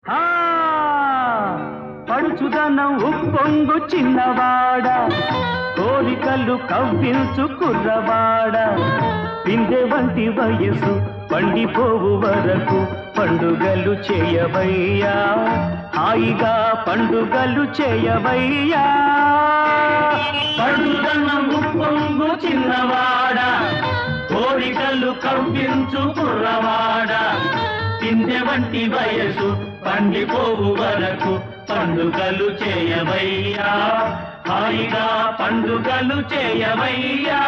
ఆ పడుచుదనం ఉప్పొంగు చిన్నవాడ, కోరికలు కవ్వించు కుర్రవాడ, పిందె వంటి వయసు పండిపోవు వరకు పండుగలు చేయవయ్యా, హాయిగా పండుగలు చేయవయ్యా. పడుచుదనం ఉప్పొంగు చిన్నవాడ, కోరికలు కవ్వించు కుర్రవాడ, పిందె వంటి వయసు పండిపోవు వరకు పండుగలు చేయవయ్యా, హాయిగా పండుగలు చేయవయ్యా.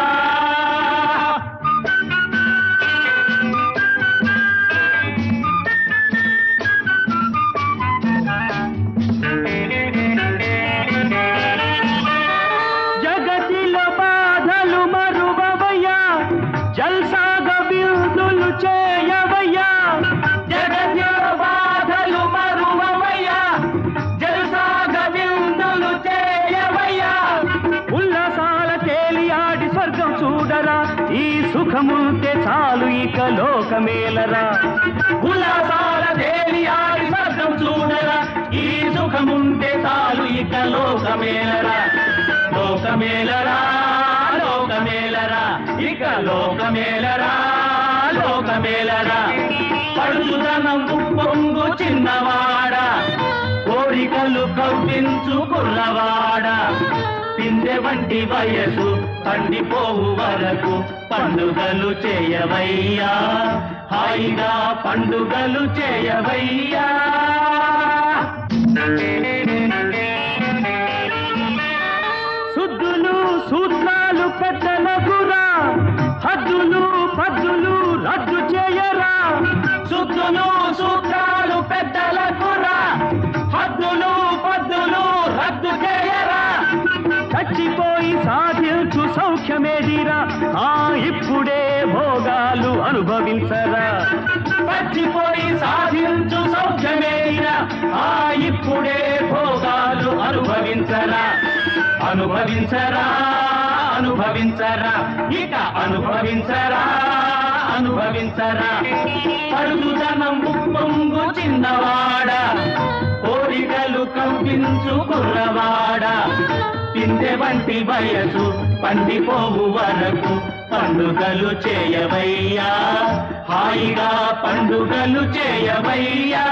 జగతిలో బాధలు మరువవయ్యా, జల్సాగ విందులు చేయవయ్యా. జగతిలో బాధలు మరువవయ్యా, జల్సాగ విందులు చేయవయ్యా. ఉల్లాసాల తేలియాడి స్వర్గం చూడరా, ఈ సుఖముంటే చాలు ఇక లోకమేలరా. ఉల్లాసాల తేలియాడి స్వర్గం చూడరా, ఈ సుఖముంటే చాలు ఇక లోకమేలరా. లోకమేలరా లోకమేలరా, ఇక లోకమేలరా లోకమేలరా. పడుచుదనం ఉప్పొంగు చిన్నవాడ, కోరికలు కవ్వించు కుర్రవాడ, పిందె వంటి వయసు పండిపోవు వరకు పండుగలు చేయవయ్యా, హాయిగా పండుగలు చేయవయ్యా. శుద్ధులు సూత్రాలు పెద్దలకురా, హద్దులు పద్దులు రద్దు చేయరా. శుద్ధులు సూత్రాలు పెద్దలకురా, హద్దులు పద్దులు రద్దు చేయరా. చచ్చిపోయి సాధించు సౌఖ్యమేదిరా, ఇప్పుడే భోగాలు అనుభవించరా. చచ్చిపోయి సాధించు సౌఖ్యమేదిరా, ఇప్పుడే భోగాలు అనుభవించరా. అనుభవించరా అనుభవించరా, ఇక అనుభవించరా అనుభవించరా. పడుచుదనం ఉప్పొంగు చిన్నవాడ, కోరికలు కవ్వించు కుర్రవాడ, పిందె వంటి వయసు పండిపోవు వరకు పండుగలు చేయవయ్యా, హాయిగా పండుగలు చేయవయ్యా.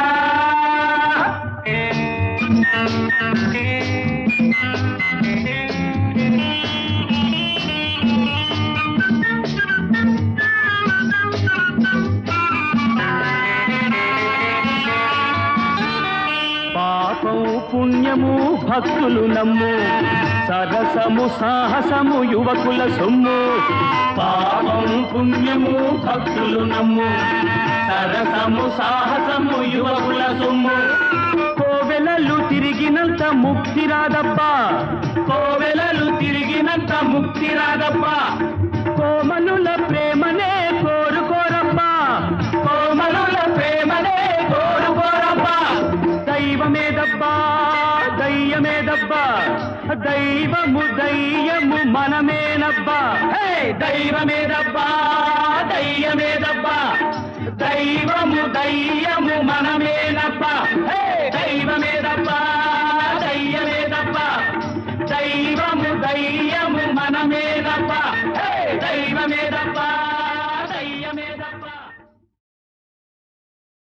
పాపం పుణ్యము భక్తులు నమ్ము, సరసము సాహసము యువకుల సొమ్ము. పాపం పుణ్యము భక్తులు నమ్ము, సరసము సాహసము యువకుల సొమ్ము. కోవెలలు తిరిగినంత ముక్తి రాదబ్బా, కోవెలలు తిరిగినంత ముక్తి రాదబ్బా. కోమనుల ప్రేమనే కోరుకోరబ్బా, కోమనుల ప్రేమనే కోరుకోరబ్బా. దైవమేదబ్బా దయ్యమేదబ్బా, దైవము దయ్యము మనమేనబ్బా. దైవమేదబ్బా దయ్యమేదబ్బా, దైవము దయ్య